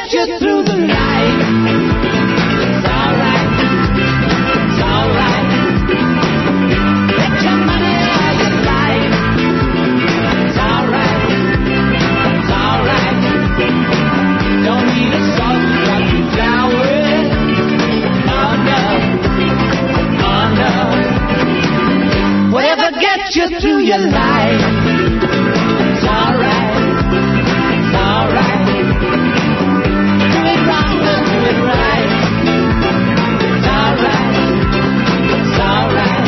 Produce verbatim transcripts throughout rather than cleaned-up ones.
get you through the night. It's alright. It's alright. Bet your money all you like. It's alright. It's alright. Don't need a salt to drop you flowers. Oh no. Oh no. Whatever gets you through your life. It's alright. It's alright. Do it wrong, but do it right. It's alright. It's alright.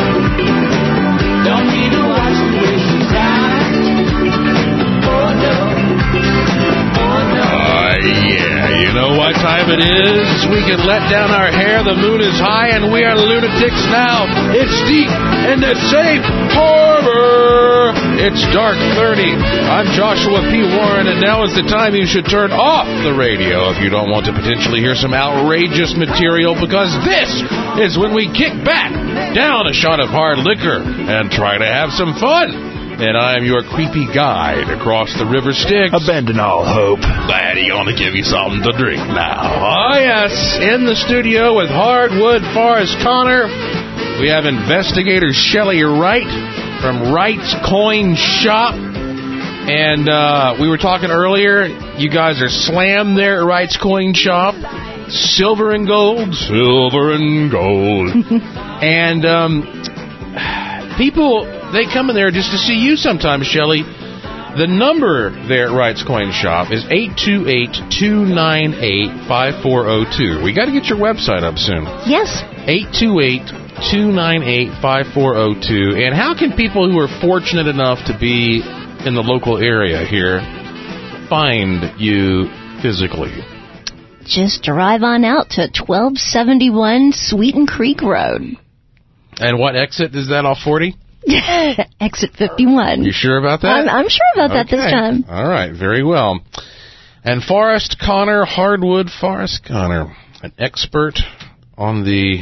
Don't need to watch the way she cries. Oh no. Oh no. Uh, yeah, you know what time it is? We can let down our hair, the moon is high, and we are lunatics now. It's deep in the safe harbor. It's dark thirty. I'm Joshua P. Warren, and now is the time you should turn off the radio if you don't want to potentially hear some outrageous material, because this is when we kick back, down a shot of hard liquor, and try to have some fun. And I am your creepy guide across the River Styx. Abandon all hope. Daddy, gonna give you something to drink now. Oh, yes. In the studio with Hardwood Forrest Connor, we have investigator Shelley Wright from Wright's Coin Shop. And uh, we were talking earlier, you guys are slammed there at Wright's Coin Shop. Silver and gold. Silver and gold. And um, people... they come in there just to see you sometimes, Shelley. The number there at Wright's Coin Shop is eight two eight, two nine eight, five four zero two. We got to get your website up soon. Yes. eight two eight, two nine eight, five four zero two. And how can people who are fortunate enough to be in the local area here find you physically? Just drive on out to twelve seventy-one Sweeten Creek Road. And what exit is that off forty? Exit fifty-one. You sure about that? I'm, I'm sure about that okay. this time. All right, very well. And Forrest Connor, Hardwood Forrest Connor, an expert on the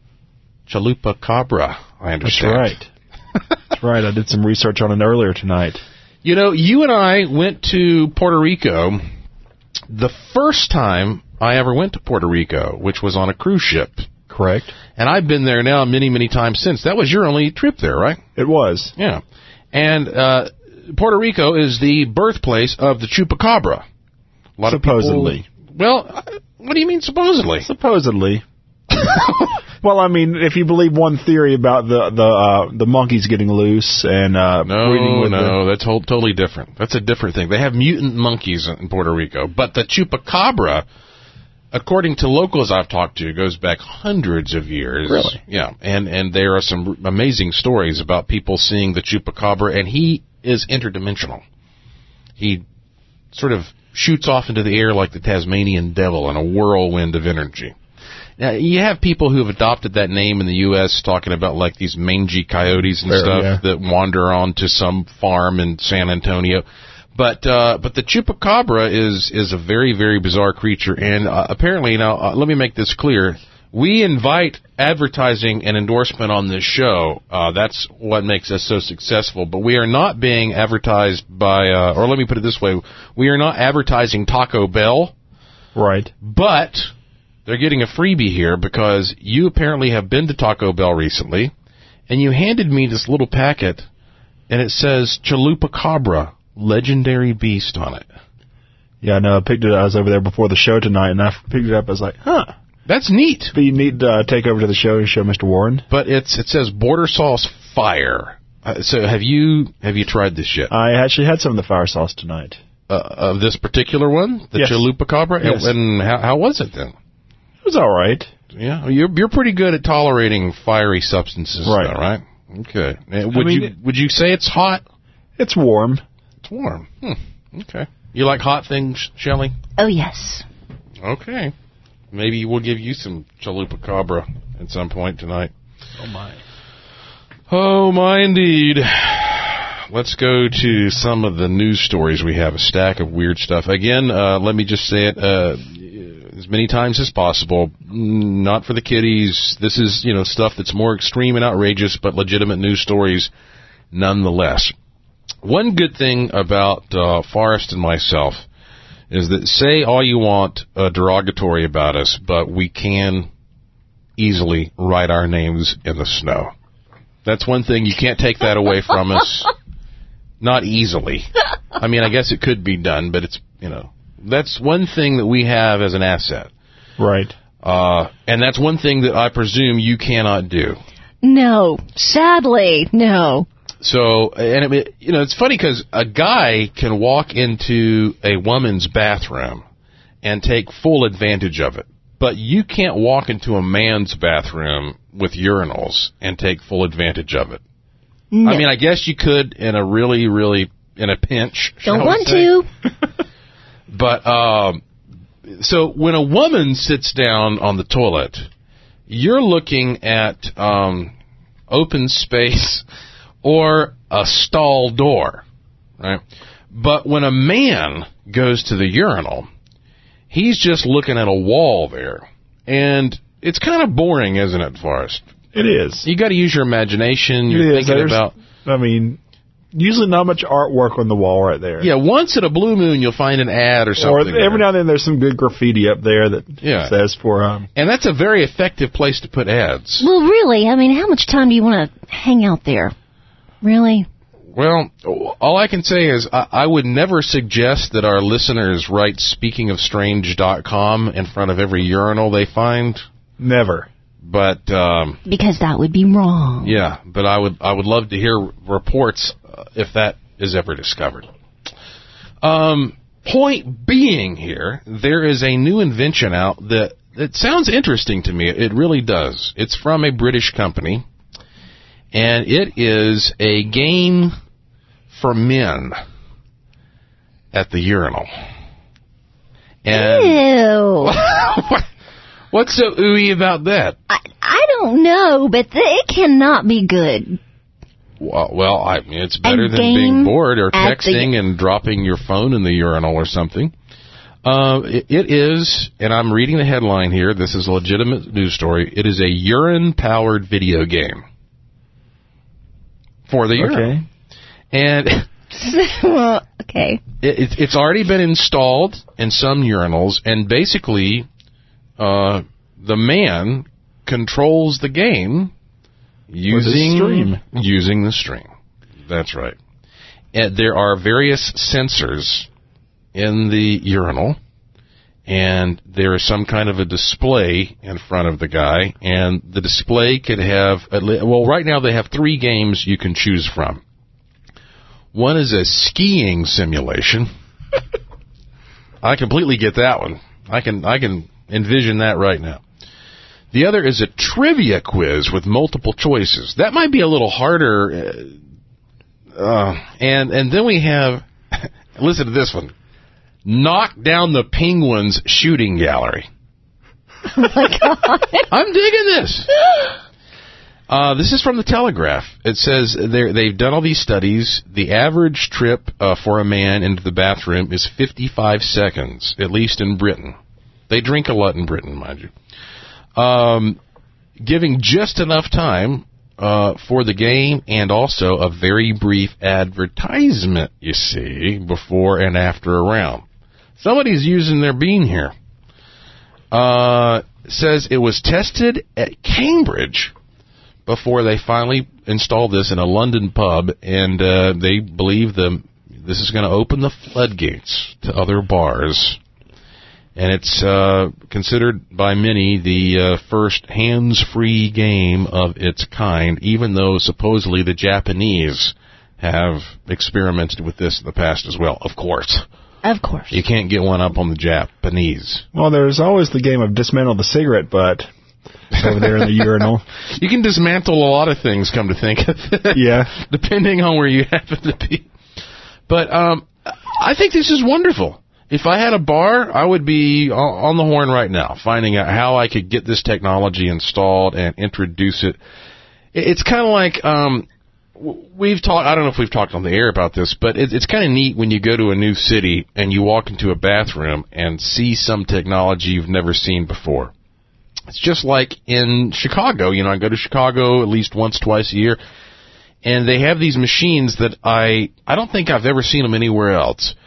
Chalupa Cabra, I understand. That's right. That's right. I did some research on it earlier tonight. You know, you and I went to Puerto Rico the first time I ever went to Puerto Rico, which was on a cruise ship. Correct. And I've been there now many, many times since. That was your only trip there, right? It was. Yeah. And uh, Puerto Rico is the birthplace of the Chupacabra. A lot supposedly. Of people, well, what do you mean supposedly? Supposedly. Well, I mean, if you believe one theory about the the uh, the monkeys getting loose and uh, no, breeding with no, the... that's whole, totally different. That's a different thing. They have mutant monkeys in Puerto Rico, but the Chupacabra, according to locals I've talked to, goes back hundreds of years. Really? Yeah, and and there are some amazing stories about people seeing the Chupacabra, and he is interdimensional. He sort of shoots off into the air like the Tasmanian devil in a whirlwind of energy. Now, you have people who have adopted that name in the U S talking about like these mangy coyotes and Fair, stuff yeah. that wander onto some farm in San Antonio. But uh, but the Chupacabra is is a very, very bizarre creature. And uh, apparently, now, uh, let me make this clear. We invite advertising and endorsement on this show. Uh, that's what makes us so successful. But we are not being advertised by, uh, or let me put it this way, we are not advertising Taco Bell. Right. But they're getting a freebie here because you apparently have been to Taco Bell recently, and you handed me this little packet, and it says Chupacabra, legendary beast on it. Yeah, I know. I picked it up. I was over there before the show tonight, and I picked it up. I was like, huh. That's neat. But you need to uh, take over to the show and show Mister Warren. But it's it says border sauce fire. Uh, so have you have you tried this yet? I actually had some of the fire sauce tonight. Uh, of this particular one, the yes. Chupacabra? Yes. And how, how was it then? It was all right. Yeah, you're you're pretty good at tolerating fiery substances, right? Though, right? Okay. Uh, would mean, you would you say it's hot? It's warm. It's warm. Hmm. Okay. You like hot things, Shelley? Oh yes. Okay. Maybe we'll give you some Chupacabra at some point tonight. Oh my. Oh my, indeed. Let's go to some of the news stories. We have a stack of weird stuff. Again, uh, let me just say it uh, as many times as possible. Not for the kiddies. This is, you know, stuff that's more extreme and outrageous, but legitimate news stories nonetheless. One good thing about uh, Forrest and myself is that say all you want uh, derogatory about us, but we can easily write our names in the snow. That's one thing. You can't take that away from us. Not easily. I mean, I guess it could be done, but it's, you know, that's one thing that we have as an asset. Right. Uh, and that's one thing that I presume you cannot do. No, sadly, no. So, and it, you know, it's funny because a guy can walk into a woman's bathroom and take full advantage of it. But you can't walk into a man's bathroom with urinals and take full advantage of it. No. I mean, I guess you could in a really, really, in a pinch. Don't want to. But, um, so when a woman sits down on the toilet, you're looking at um, open space or a stall door, right? But when a man goes to the urinal, he's just looking at a wall there. And it's kind of boring, isn't it, Forrest? It is. You got to use your imagination. You're it is. thinking There's, about... I mean, usually not much artwork on the wall right there. Yeah, once in a blue moon, you'll find an ad or something. Or there. every now and then there's some good graffiti up there that Yeah. says for... Um, And that's a very effective place to put ads. Well, really, I mean, how much time do you want to hang out there? Really? Well, all I can say is I, I would never suggest that our listeners write speaking of strange dot com in front of every urinal they find. never. But um, Because that would be wrong. yeah, but I would I would love to hear reports uh, if that is ever discovered. Um, point being here, there is a new invention out that it sounds interesting to me. It really does. It's from a British company, and it is a game for men at the urinal. And Ew. what's so ooey about that? I, I don't know, but th- it cannot be good. Well, well, I mean, it's better A than game being bored or at texting the- and dropping your phone in the urinal or something. Uh, it, it is, and I'm reading the headline here. This is a legitimate news story. It is a urine-powered video game for the urinal. Okay. And Okay. it, it's already been installed in some urinals, and basically, uh, the man controls the game using stream. using the stream. That's right. And there are various sensors in the urinal, and there is some kind of a display in front of the guy, and the display could have, at le- well, right now they have three games you can choose from. One is a skiing simulation. I completely get that one. I can I can envision that right now. The other is a trivia quiz with multiple choices. That might be a little harder. Uh, uh, and and then we have, listen to this one, knock down the Penguins shooting gallery. Oh, my God. I'm digging this. Uh, this is from the Telegraph. It says they've done all these studies. The average trip uh, for a man into the bathroom is fifty-five seconds, at least in Britain. They drink a lot in Britain, mind you. Um, giving just enough time uh, for the game and also a very brief advertisement, you see, before and after a round. Somebody's using their bean here. Uh, says it was tested at Cambridge before they finally installed this in a London pub, and uh, they believe the this is going to open the floodgates to other bars. And it's uh, considered by many the uh, first hands-free game of its kind, even though supposedly the Japanese have experimented with this in the past as well, of course. Of course. You can't get one up on the Japanese. Well, there's always the game of dismantle the cigarette butt over there in the urinal. You can dismantle a lot of things, come to think of it. Yeah. Depending on where you happen to be. But um, I think this is wonderful. If I had a bar, I would be on the horn right now, finding out how I could get this technology installed and introduce it. It's kind of like um, we've talked. I don't know if we've talked on the air about this, but it, it's kind of neat when you go to a new city and you walk into a bathroom and see some technology you've never seen before. It's just like in Chicago. You know, I go to Chicago at least once, twice a year, and they have these machines that I I don't think I've ever seen them anywhere else.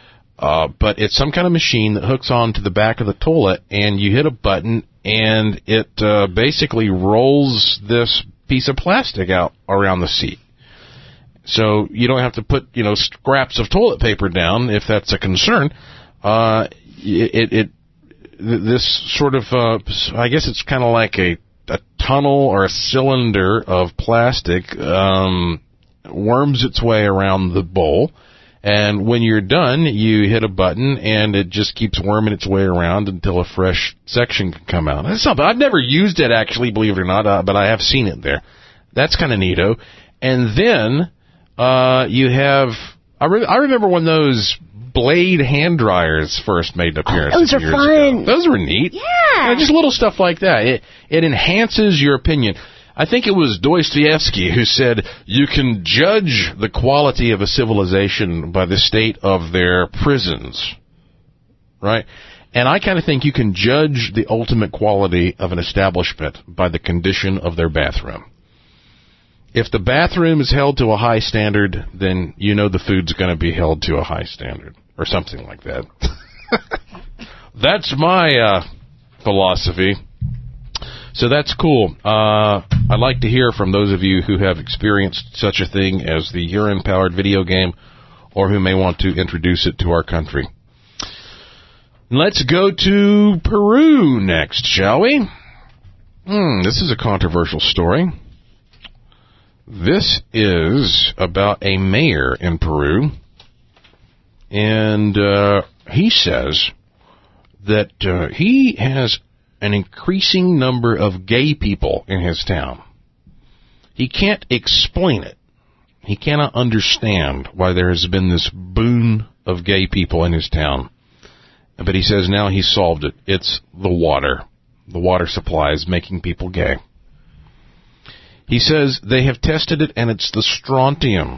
Uh, but it's some kind of machine that hooks onto the back of the toilet, and you hit a button, and it uh, basically rolls this piece of plastic out around the seat. So you don't have to put, you know, scraps of toilet paper down if that's a concern. Uh, it, it, this sort of, uh, I guess it's kind of like a, a tunnel or a cylinder of plastic, um, worms its way around the bowl. And when you're done, you hit a button, and it just keeps worming its way around until a fresh section can come out. That's something. I've never used it, actually, believe it or not, uh, but I have seen it there. That's kind of neato. And then uh, you have, I, re- I remember when those Blade hand dryers first made an appearance. Oh, those are years fun. Ago. Those were neat. Yeah. You know, just little stuff like that. It, it enhances your opinion. I think it was Dostoevsky who said, you can judge the quality of a civilization by the state of their prisons, right? And I kind of think you can judge the ultimate quality of an establishment by the condition of their bathroom. If the bathroom is held to a high standard, then you know the food's going to be held to a high standard, or something like that. That's my uh, philosophy. So that's cool. Uh, I'd like to hear from those of you who have experienced such a thing as the urine-powered video game, or who may want to introduce it to our country. Let's go to Peru next, shall we? Hmm, this is a controversial story. This is about a mayor in Peru, and uh, he says that uh, he has an increasing number of gay people in his town. He can't explain it. He cannot understand why there has been this boon of gay people in his town. But he says now he's solved it. It's the water. The water supply is making people gay. He says they have tested it, and it's the strontium.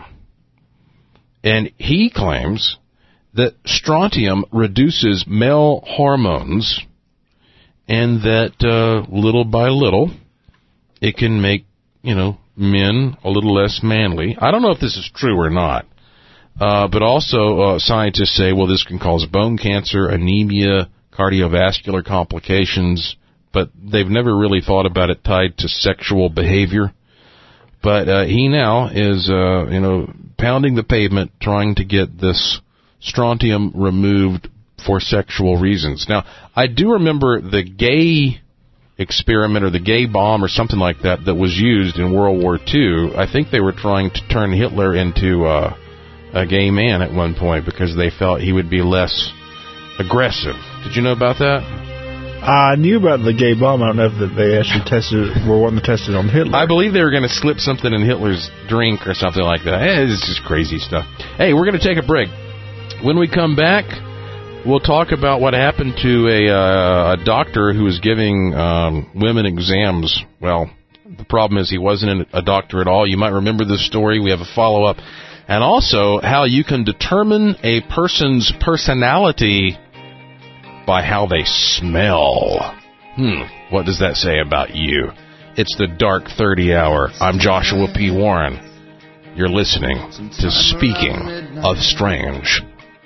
And he claims that strontium reduces male hormones, and that uh, little by little, it can make, you know, men a little less manly. I don't know if this is true or not. Uh, but also, uh, scientists say, well, this can cause bone cancer, anemia, cardiovascular complications, but they've never really thought about it tied to sexual behavior. But uh, he now is, uh, you know, pounding the pavement trying to get this strontium removed for sexual reasons. Now, I do remember the gay experiment or the gay bomb or something like that that was used in World War Two. I think they were trying to turn Hitler into uh, a gay man at one point because they felt he would be less aggressive. Did you know about that? I knew about the gay bomb. I don't know if they actually tested were wanting to test it on Hitler. I believe they were going to slip something in Hitler's drink or something like that. Eh, it's just crazy stuff. Hey, we're going to take a break. When we come back, we'll talk about what happened to a, uh, a doctor who was giving um, women exams. Well, the problem is he wasn't a doctor at all. You might remember this story. We have a follow-up. And also how you can determine a person's personality by how they smell. Hmm, what does that say about you? It's the Dark thirty Hour. I'm Joshua P. Warren. You're listening to Speaking of Strange.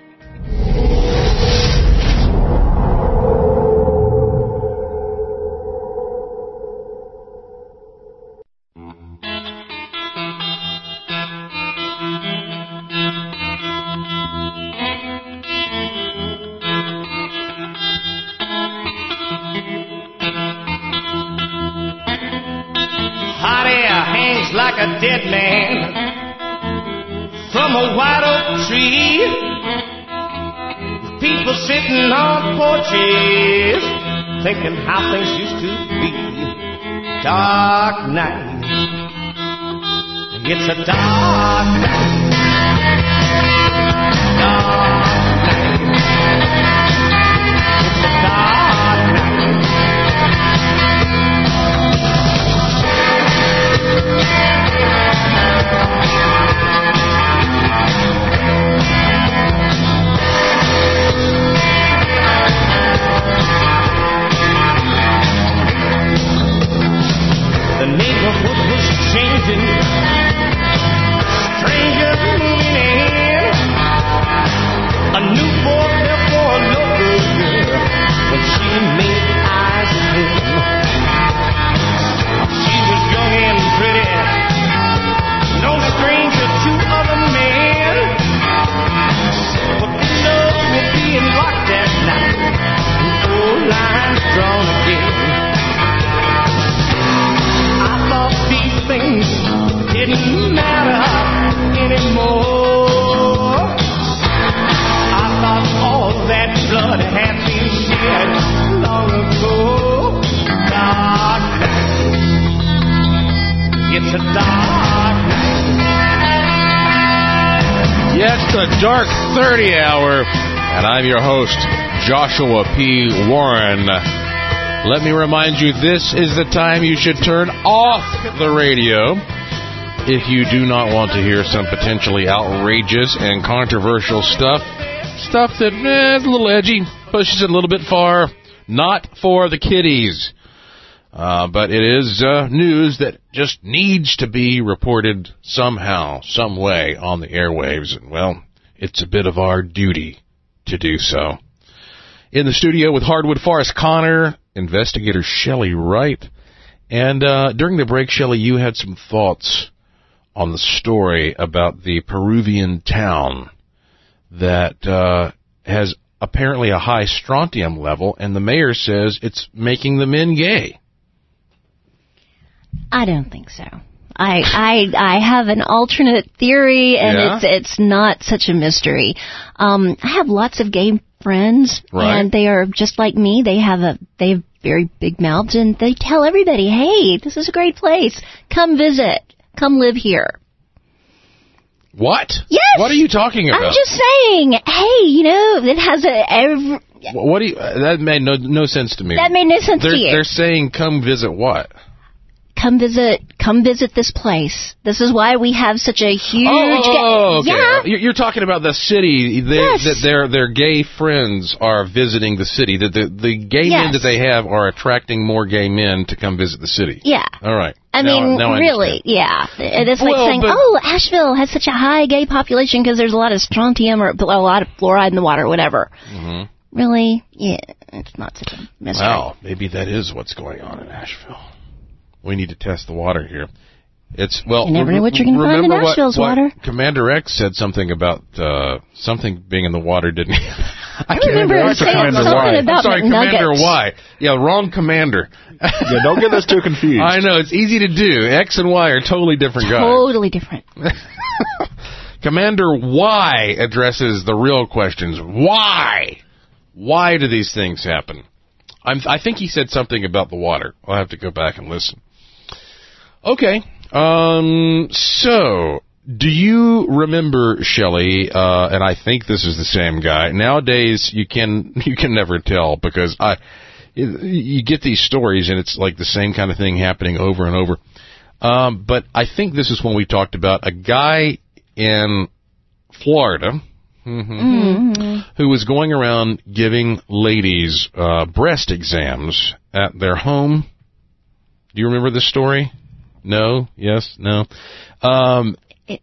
Like a dead man from a white oak tree, people sitting on porches thinking how things used to be. Dark night, it's a dark night, dark night, it's a dark night. The neighborhood was changing, strangers moving in, a new It's a dark night. Yes, the Dark thirty Hour, and I'm your host, Joshua P. Warren. Let me remind you, this is the time you should turn off the radio if you do not want to hear some potentially outrageous and controversial stuff. Stuff that eh, is a little edgy, pushes it a little bit far. Not for the kiddies. Uh, but it is uh, news that just needs to be reported somehow, some way on the airwaves. And, well, it's a bit of our duty to do so. In the studio with Hardwood Forest Connor, investigator Shelley Wright. And uh, during the break, Shelley, you had some thoughts on the story about the Peruvian town that uh, has apparently a high strontium level, and the mayor says it's making the men gay. I don't think so. I I I have an alternate theory, and Yeah? it's it's not such a mystery. Um, I have lots of gay friends, Right. and they are just like me. They have a they have very big mouths, and they tell everybody, "Hey, this is a great place. Come visit. Come live here." What? Yes. What are you talking about? I'm just saying. Hey, you know, it has a every, Wh- What do you? Uh, that made no no sense to me. that made no sense they're, to you. They're saying come visit what? Come visit. Come visit this place. This is why we have such a huge. Oh, oh, ga- okay. Yeah. You're, you're talking about the city. They, Yes. That their their gay friends are visiting the city. That the the gay men Yes. that they have are attracting more gay men to come visit the city. Yeah. All right. I Now- mean, now I really, understand. yeah. It is like Well, saying, but- oh, Asheville has such a high gay population because there's a lot of strontium or a lot of fluoride in the water, whatever. Mm-hmm. Really? Yeah, it's not such a mystery. Wow, maybe that is what's going on in Asheville. We need to test the water here. It's well. You never know what you're gonna find in remember what- Asheville's what water. Commander X said something about uh, something being in the water, didn't he? I can't remember him X or saying Commander something Y? about I'm sorry, McNuggets. Commander Y. Yeah, wrong Commander. Yeah, don't get those two confused. I know, it's easy to do. X and Y are totally different guys. Totally different. Commander Y addresses the real questions. Why? Why do these things happen? I'm, I think he said something about the water. I'll have to go back and listen. Okay. Um, so, do you remember, Shelley, uh, and I think this is the same guy. Nowadays, you can you can never tell because I you get these stories and it's like the same kind of thing happening over and over. Um, but I think this is when we talked about a guy in Florida mm-hmm, who was going around giving ladies uh, breast exams at their home. Do you remember this story? No? Yes? No? Um, It-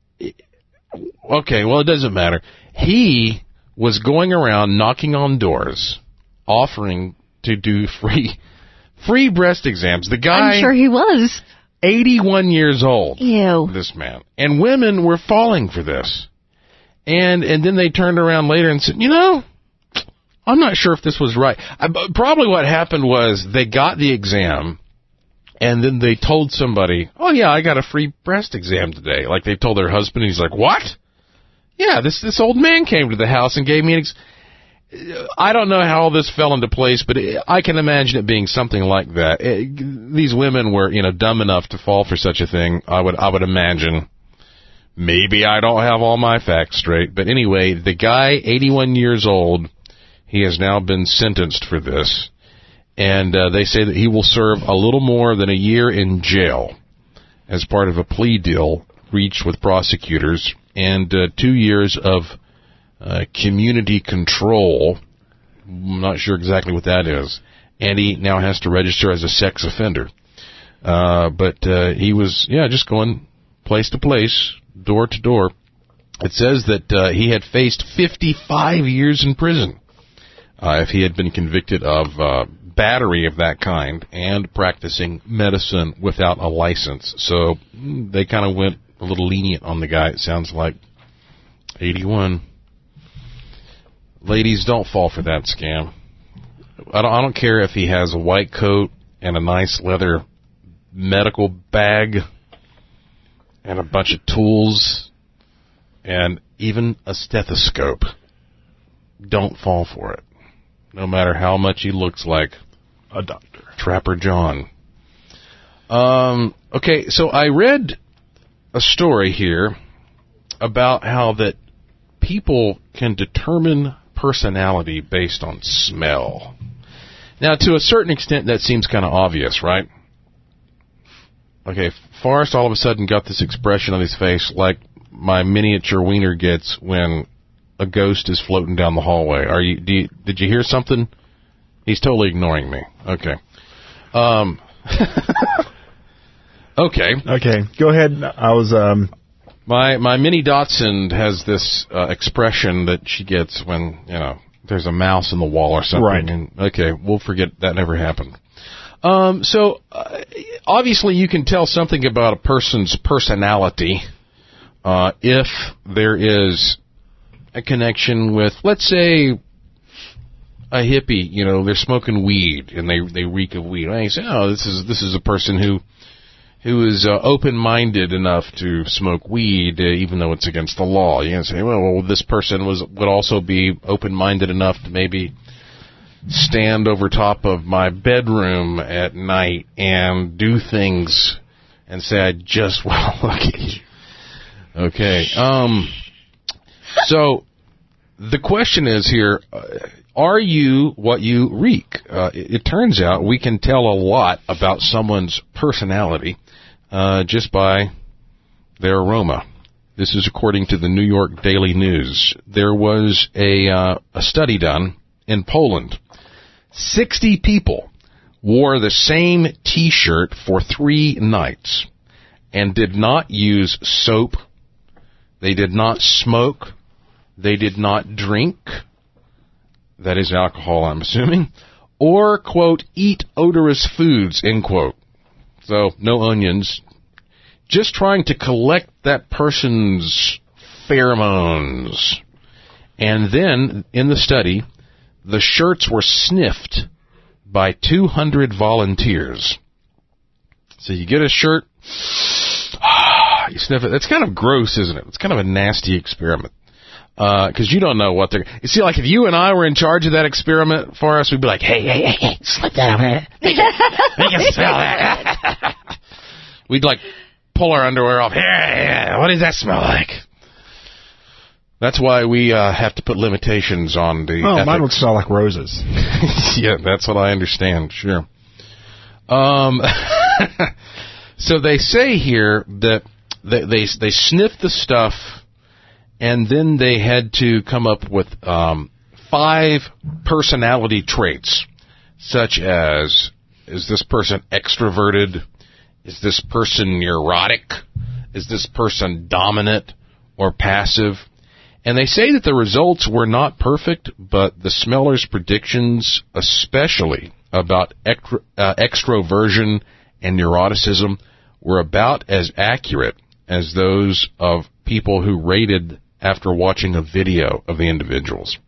okay, well, it doesn't matter. He was going around knocking on doors, offering to do free free breast exams. The guy, I'm sure he was. eighty-one years old, Ew. this man. And women were falling for this. And and then they turned around later and said, you know, I'm not sure if this was right. I, probably what happened was they got the exam, and then they told somebody, oh, yeah, I got a free breast exam today. Like they told their husband, and he's like, what? Yeah, this this old man came to the house and gave me an ex- I don't know how all this fell into place, but it, I can imagine it being something like that. It, these women were, you know, dumb enough to fall for such a thing. I would, I would imagine. Maybe I don't have all my facts straight, but anyway, the guy, eighty-one years old, he has now been sentenced for this, and uh, they say that he will serve a little more than a year in jail as part of a plea deal reached with prosecutors, and uh, two years of Uh, community control. I'm not sure exactly what that is. And he now has to register as a sex offender. Uh, but uh, he was, yeah, just going place to place, door to door. It says that uh, he had faced fifty-five years in prison uh, if he had been convicted of uh, battery of that kind and practicing medicine without a license. So mm, they kind of went a little lenient on the guy, it sounds like. eighty-one. Ladies, don't fall for that scam. I don't, I don't care if he has a white coat and a nice leather medical bag and a bunch of tools and even a stethoscope. Don't fall for it. No matter how much he looks like A doctor. Trapper John. Um, okay, so I read a story here about how that people can determine personality based on smell. Now, to a certain extent, that seems kind of obvious, right? Okay, Forrest all of a sudden got this expression on his face like my miniature wiener gets when a ghost is floating down the hallway. Are you? Do you did you hear something? He's totally ignoring me. Okay. Um. okay. Okay. Go ahead. I was. Um. My my mini Dotson has this uh, expression that she gets when you know there's a mouse in the wall or something. Right. And, okay, we'll forget that never happened. Um. So uh, obviously you can tell something about a person's personality uh, if there is a connection with, let's say, a hippie. You know, they're smoking weed and they they reek of weed. And you say, oh, this is this is a person who who is uh, open-minded enough to smoke weed, uh, even though it's against the law. You can say, well, well, this person was would also be open-minded enough to maybe stand over top of my bedroom at night and do things and say, I just want to look at you. Okay. Um. So the question is here, uh, are you what you reek? Uh, it, it turns out we can tell a lot about someone's personality uh, just by their aroma. This is according to the New York Daily News. There was a, uh, a study done in Poland. sixty people wore the same T-shirt for three nights and did not use soap. They did not smoke. They did not drink, that is alcohol, I'm assuming, or, quote, eat odorous foods, end quote. So, no onions. Just trying to collect that person's pheromones. And then, in the study, the shirts were sniffed by two hundred volunteers. So you get a shirt, you sniff it. That's kind of gross, isn't it? It's kind of a nasty experiment. Because uh, you don't know what they're... You see, like, if you and I were in charge of that experiment for us, we'd be like, hey, hey, hey, hey, slip that over there. Make it, make it smell that. We'd, like, pull our underwear off. Hey, what does that smell like? That's why we uh, have to put limitations on the Oh, ethics. mine would smell like roses. Yeah, that's what I understand, sure. Um, so they say here that they, they, they sniffed the stuff... And then they had to come up with um, five personality traits, such as, is this person extroverted? Is this person neurotic? Is this person dominant or passive? And they say that the results were not perfect, but the smellers' predictions, especially about extro- uh, extroversion and neuroticism, were about as accurate as those of people who rated after watching a video of the individuals.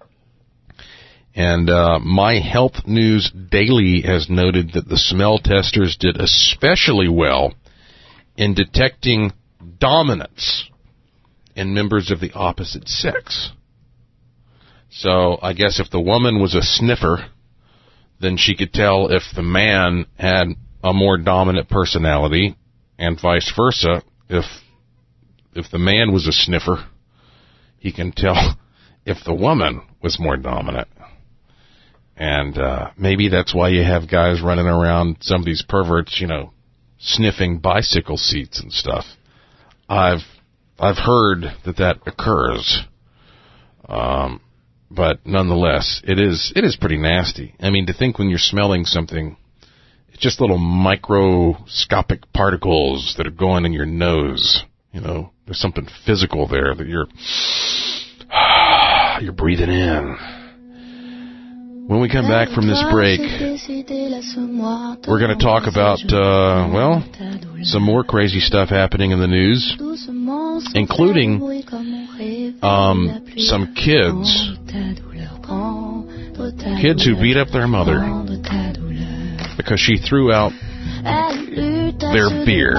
And uh, My Health News Daily has noted that the smell testers did especially well in detecting dominance in members of the opposite sex. So I guess if the woman was a sniffer, then she could tell if the man had a more dominant personality, and vice versa. If if the man was a sniffer, he can tell if the woman was more dominant. And uh, maybe that's why you have guys running around, some of these perverts, you know, sniffing bicycle seats and stuff. I've I've heard that that occurs. Um, but nonetheless, it is it is pretty nasty. I mean, to think when you're smelling something, it's just little microscopic particles that are going in your nose. You know, there's something physical there that you're you're breathing in. When we come back from this break, we're going to talk about, uh, well, some more crazy stuff happening in the news, including um, some kids, kids who beat up their mother because she threw out their beer.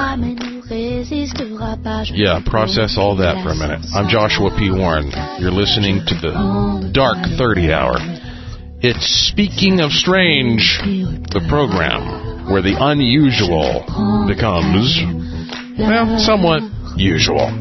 Yeah, process all that for a minute. I'm Joshua P. Warren. You're listening to the Dark thirty Hour. It's Speaking of Strange, the program. where the unusual becomes, well, somewhat usual.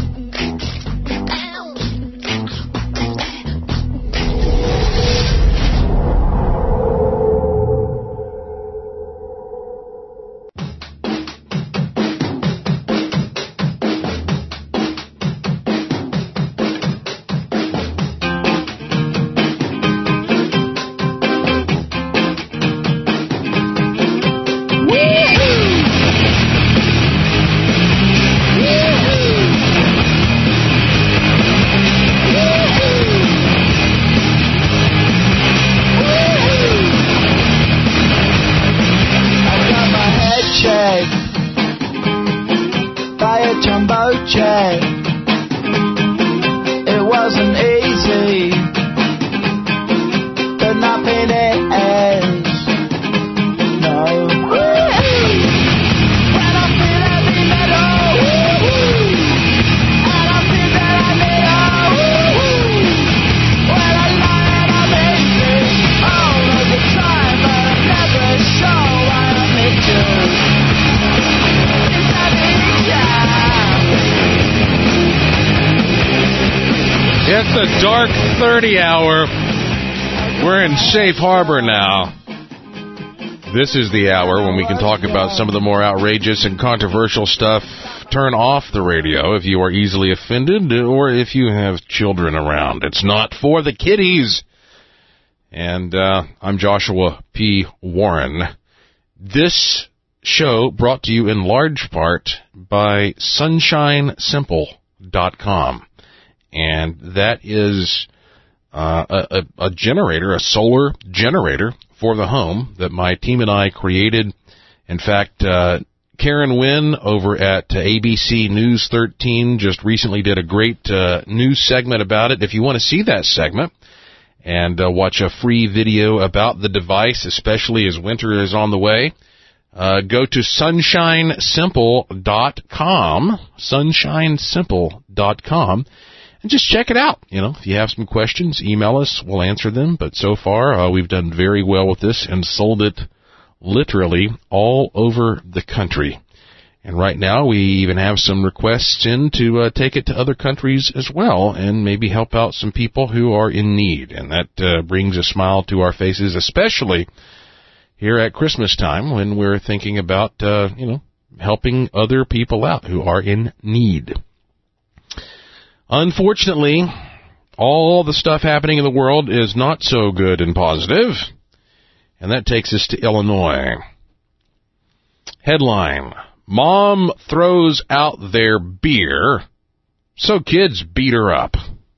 Dark thirty hour. We're in safe harbor now. This is the hour when we can talk about some of the more outrageous and controversial stuff. Turn off the radio if you are easily offended or if you have children around. It's not for the kiddies. And uh, I'm Joshua P. Warren. This show brought to you in large part by sunshine simple dot com. And that is uh, a, a generator, a solar generator for the home that my team and I created. In fact, uh, Karen Wynn over at A B C News thirteen just recently did a great uh, news segment about it. If you want to see that segment and uh, watch a free video about the device, especially as winter is on the way, uh, go to sunshine simple dot com, sunshine simple dot com. And just check it out. You know, if you have some questions, email us. We'll answer them. But so far, uh, we've done very well with this and sold it literally all over the country. And right now, we even have some requests in to uh, take it to other countries as well and maybe help out some people who are in need. And that uh, brings a smile to our faces, especially here at Christmas time when we're thinking about, uh, you know, helping other people out who are in need. Unfortunately, all the stuff happening in the world is not so good and positive, and that takes us to Illinois. Headline, Mom throws out their beer, so kids beat her up.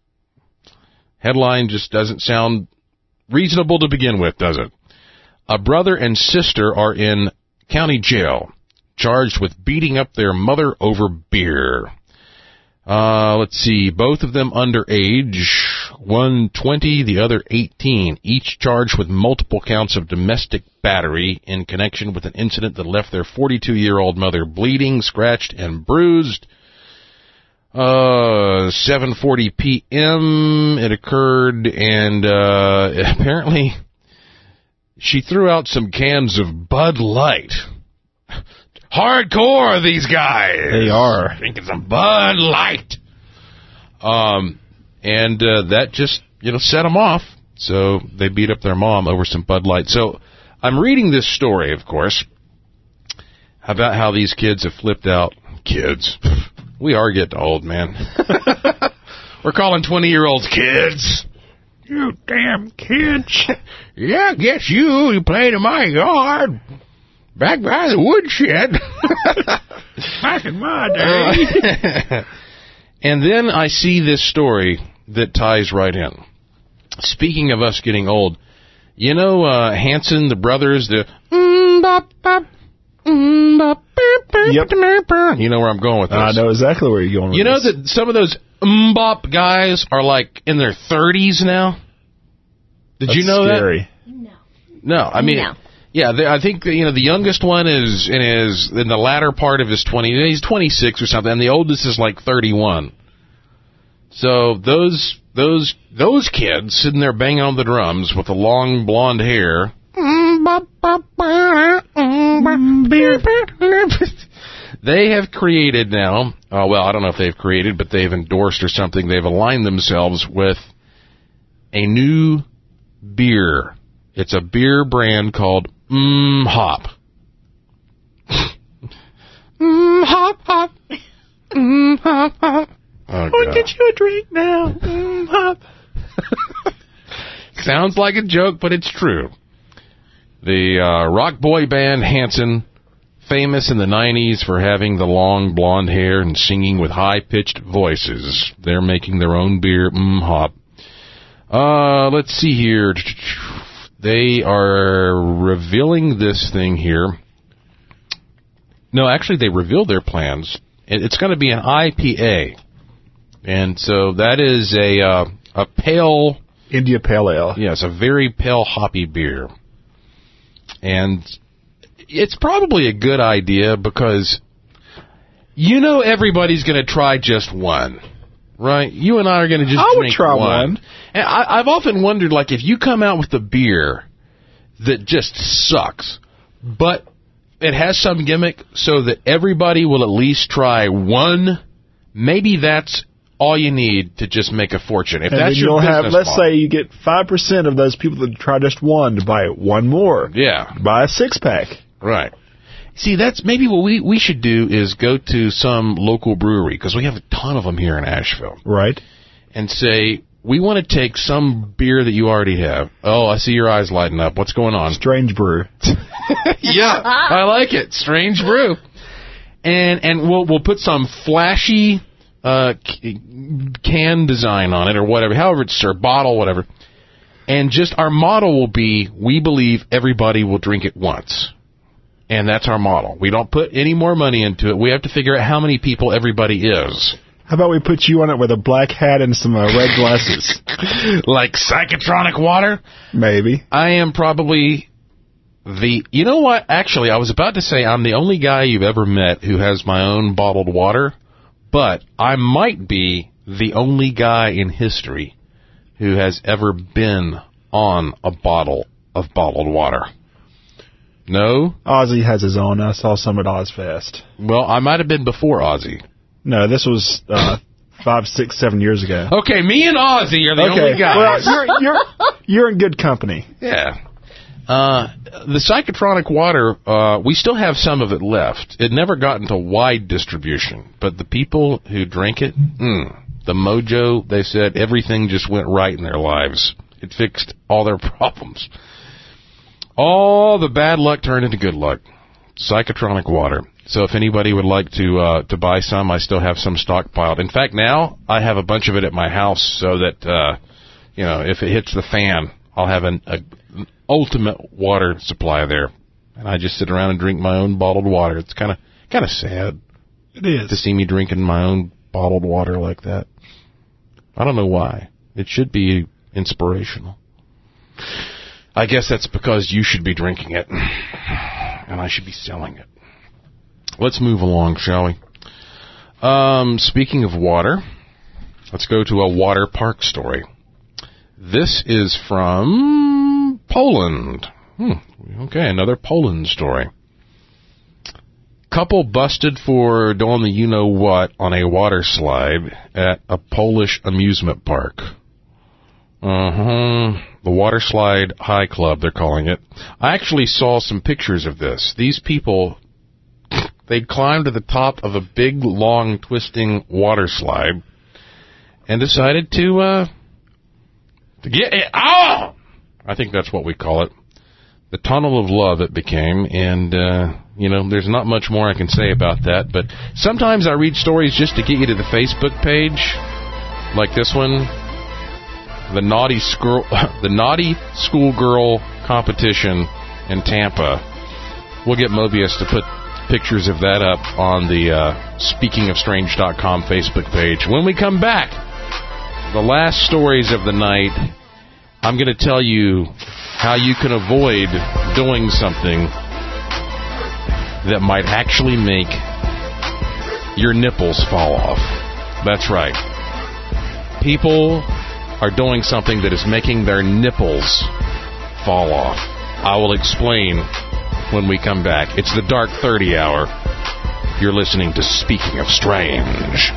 Headline just doesn't sound reasonable to begin with, does it? A brother and sister are in county jail, charged with beating up their mother over beer. Uh, let's see, both of them underage, one twenty, the other eighteen, each charged with multiple counts of domestic battery in connection with an incident that left their forty-two-year-old mother bleeding, scratched, and bruised. Uh, seven forty p.m. it occurred, and uh, apparently she threw out some cans of Bud Light. Hardcore, these guys. They are. Drinking some Bud Light. Um, and uh, that just, you know, set them off. So they beat up their mom over some Bud Light. So I'm reading this story, of course, about how these kids have flipped out. Kids. We are getting old, man. We're calling twenty-year-olds kids. You damn kids. Yeah, I guess you. You played in my yard. Back by the woodshed. Back in my day. And then I see this story that ties right in. Speaking of us getting old, you know uh, Hanson, the brothers, the... Yep. You know where I'm going with this. I know exactly where you're going with you know this. that some of those mbop guys are like in their thirties now? Did That's you know scary. that? No. No, I mean... No. Yeah, I think you know the youngest one is in his in the latter part of his twenties. He's twenty-six or something, and the oldest is like thirty-one. So those those those kids sitting there banging on the drums with the long blonde hair. beer. They have created now, uh, well, I don't know if they've created, but they've endorsed or something. They've aligned themselves with a new beer. It's a beer brand called Mmm Hop. Mmm Hop Hop. Mmm Hop Hop. Oh, I'll get you a drink now. Mmm Hop. Sounds like a joke, but it's true. The uh, rock boy band Hanson, famous in the nineties for having the long blonde hair and singing with high-pitched voices. They're making their own beer, Mmm Hop. Uh, let's see here. They are revealing this thing here. No, actually, they revealed their plans. It's going to be an I P A. And so that is a uh, a pale... India Pale Ale. Yes, a very pale, hoppy beer. And it's probably a good idea because you know everybody's going to try just one, right? You and I are going to just I would drink try one. one. And I, I've often wondered, like, if you come out with a beer that just sucks, but it has some gimmick so that everybody will at least try one, maybe that's all you need to just make a fortune. If and that's then your you'll have, business let's model. say you get five percent of those people that try just one to buy one more. Yeah. Buy a six-pack. Right. See, that's maybe what we, we should do is go to some local brewery, because we have a ton of them here in Asheville. Right. And say, we want to take some beer that you already have. Oh, I see your eyes lighting up. What's going on? Strange brew. Yeah, I like it. Strange brew. And and we'll we'll put some flashy uh, can design on it or whatever, however it's served, bottle, whatever. And just our motto will be, we believe everybody will drink it once. And that's our model. We don't put any more money into it. We have to figure out how many people everybody is. How about we put you on it with a black hat and some uh, red glasses? Like psychotronic water? Maybe. I am probably the... You know what? Actually, I was about to say I'm the only guy you've ever met who has my own bottled water, but I might be the only guy in history who has ever been on a bottle of bottled water. No? Ozzy has his own. I saw some at Ozfest. Well, I might have been before Ozzy. No, this was uh, five, six, seven years ago. Okay, me and Ozzy are the okay. only guys. Well, you're, you're, you're in good company. Yeah. Uh, the psychotronic water, uh, we still have some of it left. It never got into wide distribution, but the people who drink it, mm, the mojo, they said everything just went right in their lives. It fixed all their problems. All the bad luck turned into good luck. Psychotronic water. So if anybody would like to uh, to buy some, I still have some stockpiled. In fact, now I have a bunch of it at my house so that, uh, you know, if it hits the fan, I'll have an, a, an ultimate water supply there. And I just sit around and drink my own bottled water. It's kind of kind of sad. It is. To see me drinking my own bottled water like that. I don't know why. It should be inspirational. I guess that's because you should be drinking it, and I should be selling it. Let's move along, shall we? Um, speaking of water, let's go to a water park story. This is from Poland. Hmm, okay, another Poland story. Couple busted for doing the you-know-what on a water slide at a Polish amusement park. Uh-huh. The Water Slide High Club, they're calling it. I actually saw some pictures of this. These people, they climbed to the top of a big, long, twisting water slide and decided to, uh, to get it out. I think that's what we call it. The tunnel of love it became, and, uh, you know, there's not much more I can say about that, but sometimes I read stories just to get you to the Facebook page, like this one. The naughty school, the naughty schoolgirl competition in Tampa. We'll get Mobius to put pictures of that up on the uh, speaking of strange dot com Facebook page. When we come back, the last stories of the night, I'm going to tell you how you can avoid doing something that might actually make your nipples fall off. That's right. People are doing something that is making their nipples fall off. I will explain when we come back. It's the Dark thirty Hour. You're listening to Speaking of Strange.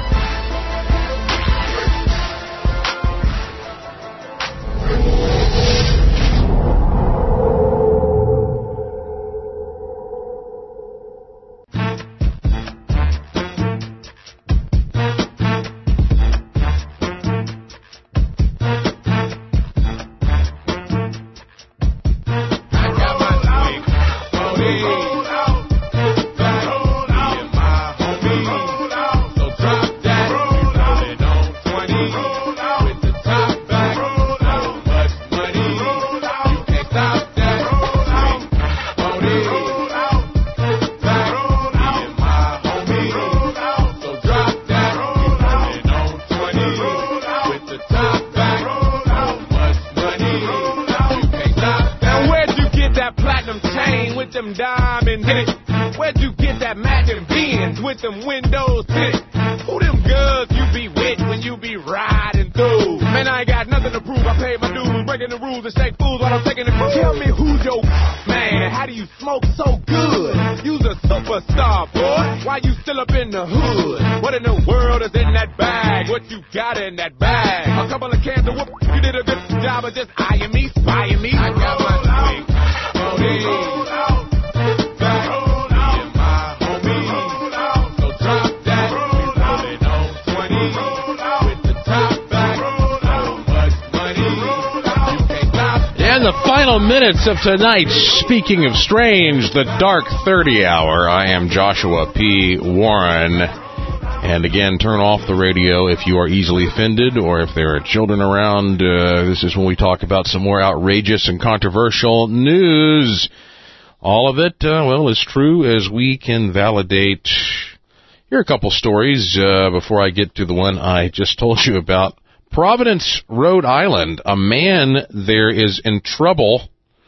Minutes of tonight's Speaking of Strange, the Dark thirty Hour. I am Joshua P. Warren. And again, turn off the radio if you are easily offended or if there are children around. Uh, this is when we talk about some more outrageous and controversial news. All of it, uh, well, as true as we can validate. Here are a couple stories uh, before I get to the one I just told you about. Providence, Rhode Island. A man there is in trouble.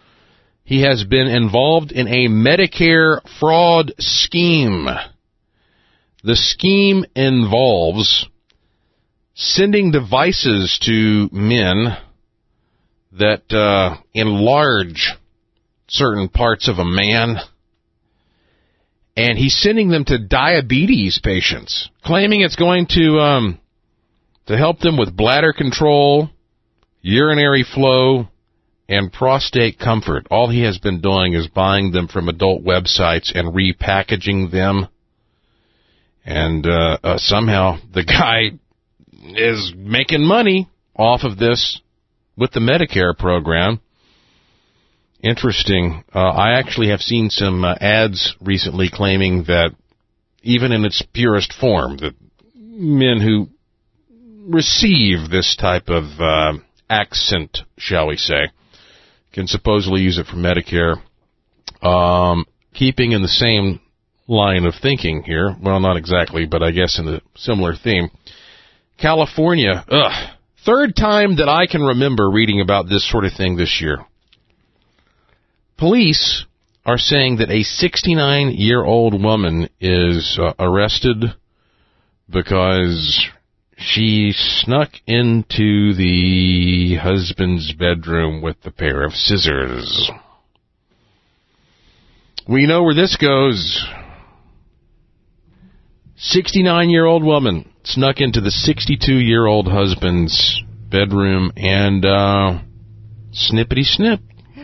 He has been involved in a Medicare fraud scheme. The scheme involves sending devices to men that uh, enlarge certain parts of a man, and he's sending them to diabetes patients, claiming it's going to um, to help them with bladder control, urinary flow, and prostate comfort. All he has been doing is buying them from adult websites and repackaging them. And uh, uh, somehow the guy is making money off of this with the Medicare program. Interesting. Uh, I actually have seen some uh, ads recently claiming that even in its purest form, that men who receive this type of uh, accent, shall we say, can supposedly use it for Medicare. Um, keeping in the same line of thinking here, well, not exactly, but I guess in a similar theme. California, ugh, third time that I can remember reading about this sort of thing this year. Police are saying that a sixty-nine-year-old woman is uh, arrested because she snuck into the husband's bedroom with a pair of scissors. We know where this goes. sixty-nine-year-old woman snuck into the sixty-two-year-old husband's bedroom and uh, snippity-snip.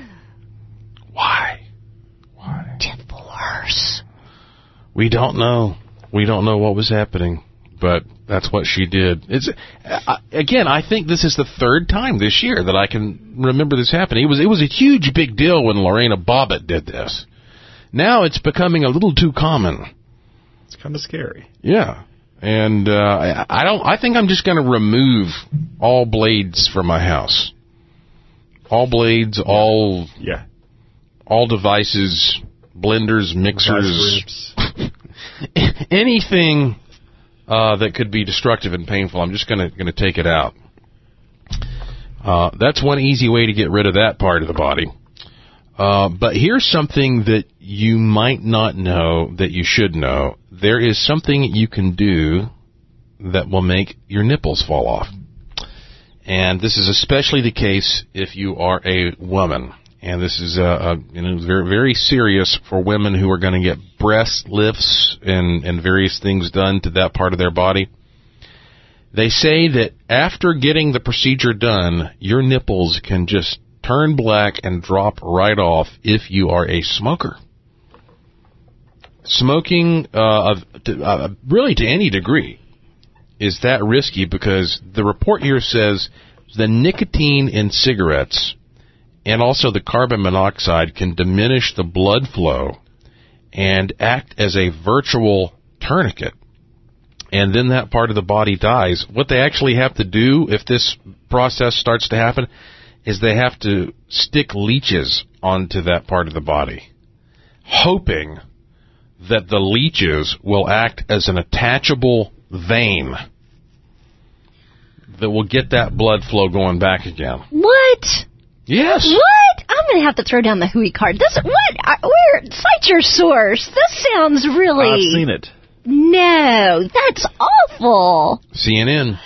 Why? Why? Divorce. We don't know. We don't know what was happening, but that's what she did. It's uh, again, I think this is the third time this year that I can remember this happening. It was it was a huge big deal when Lorena Bobbitt did this. Now it's becoming a little too common. It's kind of scary. Yeah, and uh, I, I don't. I think I'm just going to remove all blades from my house. All blades, all yeah, all devices, blenders, mixers, anything. Uh, that could be destructive and painful. I'm just gonna gonna take it out. Uh, that's one easy way to get rid of that part of the body. Uh, but here's something that you might not know that you should know. There is something you can do that will make your nipples fall off. And this is especially the case if you are a woman. And this is uh, uh, you know, very, very serious for women who are going to get breast lifts and, and various things done to that part of their body. They say that after getting the procedure done, your nipples can just turn black and drop right off if you are a smoker. Smoking, uh, of, to, uh, really to any degree, is that risky because the report here says the nicotine in cigarettes and also the carbon monoxide can diminish the blood flow and act as a virtual tourniquet. And then that part of the body dies. What they actually have to do if this process starts to happen is they have to stick leeches onto that part of the body, hoping that the leeches will act as an attachable vein that will get that blood flow going back again. What? Yes. What? I'm going to have to throw down the hooey card. This what? Where? Cite your source. This sounds really... I've seen it. No, that's awful. C N N.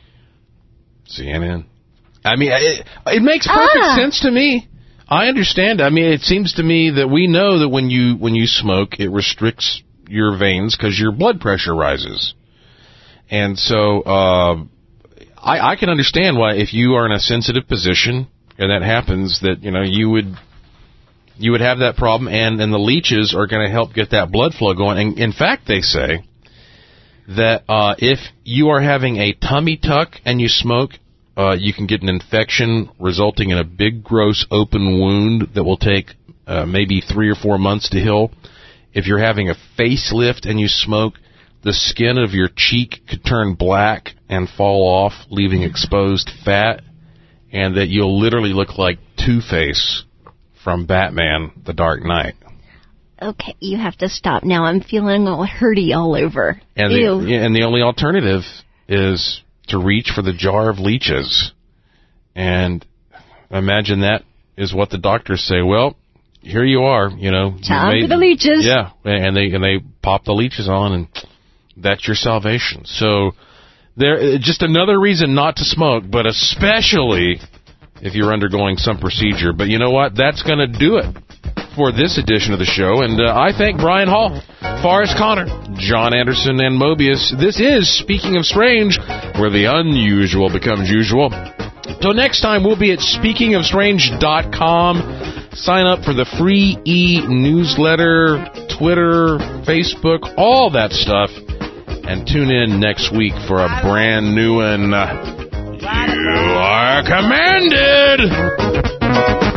C N N. I mean, it, it makes perfect ah. sense to me. I understand. I mean, it seems to me that we know that when you when you smoke, it restricts your veins because your blood pressure rises. And so uh, I, I can understand why if you are in a sensitive position and that happens, that you know you would you would have that problem, and, and the leeches are going to help get that blood flow going. And in fact, they say that uh, if you are having a tummy tuck and you smoke, Uh, you can get an infection resulting in a big, gross, open wound that will take uh, maybe three or four months to heal. If you're having a facelift and you smoke, the skin of your cheek could turn black and fall off, leaving exposed fat, and that you'll literally look like Two-Face from Batman: The Dark Knight. Okay, you have to stop now. I'm feeling all hurty all over. And Ew. the, and the only alternative is to reach for the jar of leeches. And imagine that is what the doctors say. Well, here you are, you know. Time for the leeches. Yeah, and they and they pop the leeches on, and that's your salvation. So there, just another reason not to smoke, but especially if you're undergoing some procedure. But you know what? That's going to do it for this edition of the show. And uh, I thank Brian Hall, Forrest Connor, John Anderson, and Mobius. This is Speaking of Strange, where the unusual becomes usual. Till next time, we'll be at speaking of strange dot com. Sign up for the free e-newsletter, Twitter, Facebook, all that stuff. And tune in next week for a brand new one. You are commanded!